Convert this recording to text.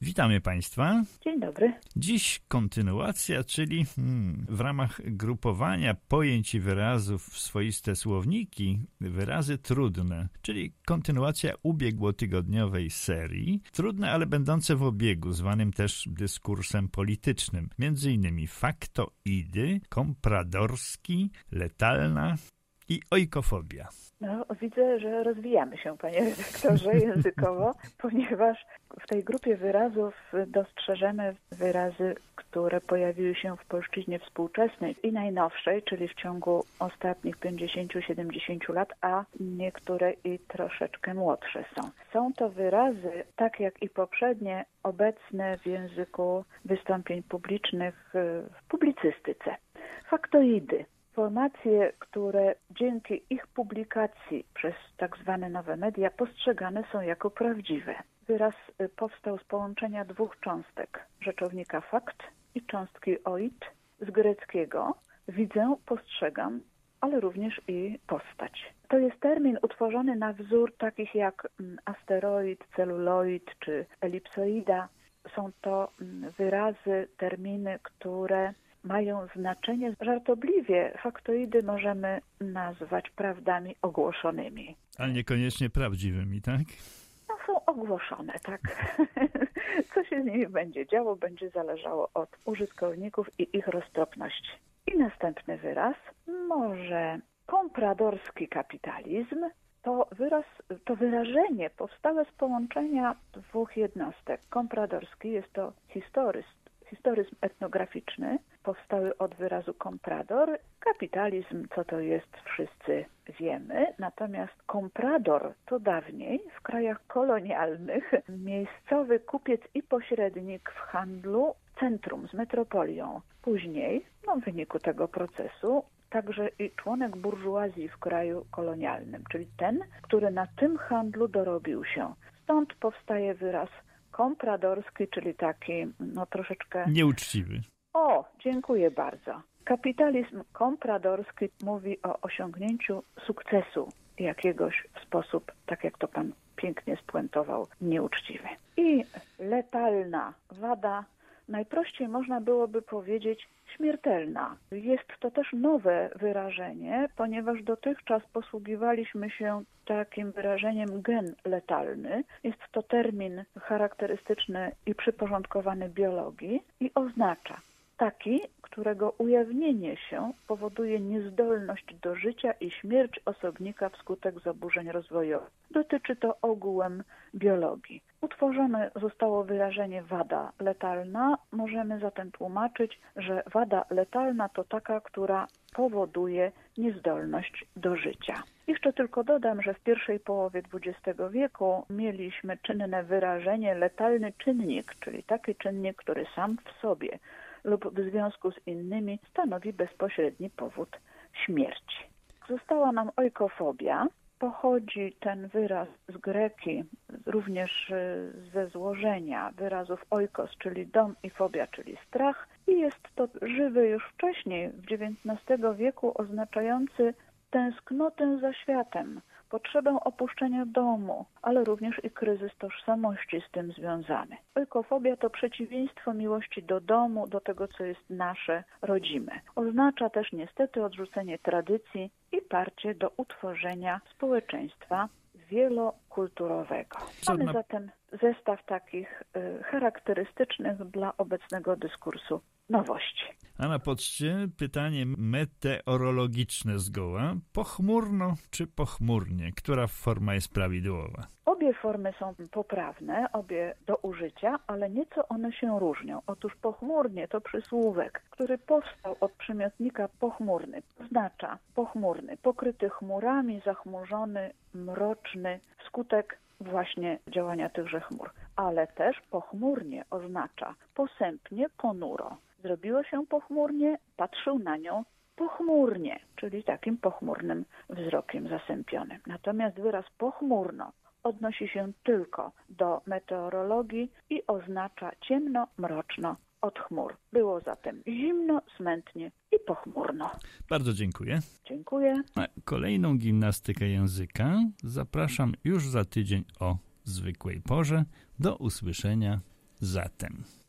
Witamy Państwa. Dzień dobry. Dziś kontynuacja, czyli w ramach grupowania pojęć i wyrazów w swoiste słowniki, wyrazy trudne, czyli kontynuacja ubiegłotygodniowej serii, trudne, ale będące w obiegu, zwanym też dyskursem politycznym, między innymi faktoidy, kompradorski, letalna i ojkofobia. No, widzę, że rozwijamy się, panie redaktorze, językowo, ponieważ w tej grupie wyrazów dostrzeżemy wyrazy, które pojawiły się w polszczyźnie współczesnej i najnowszej, czyli w ciągu ostatnich 50-70 lat, a niektóre i troszeczkę młodsze są. Są to wyrazy, tak jak i poprzednie, obecne w języku wystąpień publicznych w publicystyce. Faktoidy. Informacje, które dzięki ich publikacji przez tak zwane nowe media postrzegane są jako prawdziwe. Wyraz powstał z połączenia dwóch cząstek, rzeczownika fakt i cząstki oid z greckiego widzę, postrzegam, ale również i postać. To jest termin utworzony na wzór takich jak asteroid, celuloid czy elipsoida. Są to wyrazy, terminy, które mają znaczenie. Żartobliwie faktoidy możemy nazwać prawdami ogłoszonymi. Ale niekoniecznie prawdziwymi, tak? No, są ogłoszone, tak. Co się z nimi będzie działo, będzie zależało od użytkowników i ich roztropności. I następny wyraz, może kompradorski kapitalizm, to wyrażenie powstałe z połączenia dwóch jednostek. Kompradorski jest to historyzm etnograficzny, powstały od wyrazu komprador. Kapitalizm, co to jest, wszyscy wiemy. Natomiast komprador to dawniej w krajach kolonialnych miejscowy kupiec i pośrednik w handlu, centrum z metropolią. Później, w wyniku tego procesu, także i członek burżuazji w kraju kolonialnym, czyli ten, który na tym handlu dorobił się. Stąd powstaje wyraz kompradorski, czyli taki troszeczkę nieuczciwy. O, dziękuję bardzo. Kapitalizm kompradorski mówi o osiągnięciu sukcesu jakiegoś w sposób, tak jak to pan pięknie spuentował, nieuczciwy. I letalna wada, najprościej można byłoby powiedzieć śmiertelna. Jest to też nowe wyrażenie, ponieważ dotychczas posługiwaliśmy się takim wyrażeniem gen letalny. Jest to termin charakterystyczny i przyporządkowany biologii i oznacza taki, którego ujawnienie się powoduje niezdolność do życia i śmierć osobnika wskutek zaburzeń rozwojowych. Dotyczy to ogółem biologii. Utworzone zostało wyrażenie wada letalna. Możemy zatem tłumaczyć, że wada letalna to taka, która powoduje niezdolność do życia. Jeszcze tylko dodam, że w pierwszej połowie XX wieku mieliśmy czynne wyrażenie letalny czynnik, czyli taki czynnik, który sam w sobie lub w związku z innymi stanowi bezpośredni powód śmierci. Została nam ojkofobia. Pochodzi ten wyraz z greki, również ze złożenia wyrazów oikos, czyli dom, i fobia, czyli strach. I jest to żywy już wcześniej, w XIX wieku, oznaczający tęsknotę za światem, potrzebę opuszczenia domu, ale również i kryzys tożsamości z tym związany. Oikofobia to przeciwieństwo miłości do domu, do tego, co jest nasze, rodzime. Oznacza też niestety odrzucenie tradycji i parcie do utworzenia społeczeństwa wielokulturowego. Mamy zatem zestaw takich charakterystycznych dla obecnego dyskursu nowości. A na poczcie pytanie meteorologiczne zgoła. Pochmurno czy pochmurnie? Która forma jest prawidłowa? Obie formy są poprawne, obie do użycia, ale nieco one się różnią. Otóż pochmurnie to przysłówek, który powstał od przymiotnika pochmurny. Oznacza pochmurny, pokryty chmurami, zachmurzony, mroczny, wskutek właśnie działania tychże chmur. Ale też pochmurnie oznacza posępnie, ponuro. Zrobiło się pochmurnie, patrzył na nią pochmurnie, czyli takim pochmurnym wzrokiem zasępionym. Natomiast wyraz pochmurno odnosi się tylko do meteorologii i oznacza ciemno, mroczno od chmur. Było zatem zimno, smętnie i pochmurno. Bardzo dziękuję. Dziękuję. Na kolejną gimnastykę języka zapraszam już za tydzień o zwykłej porze. Do usłyszenia. zatem?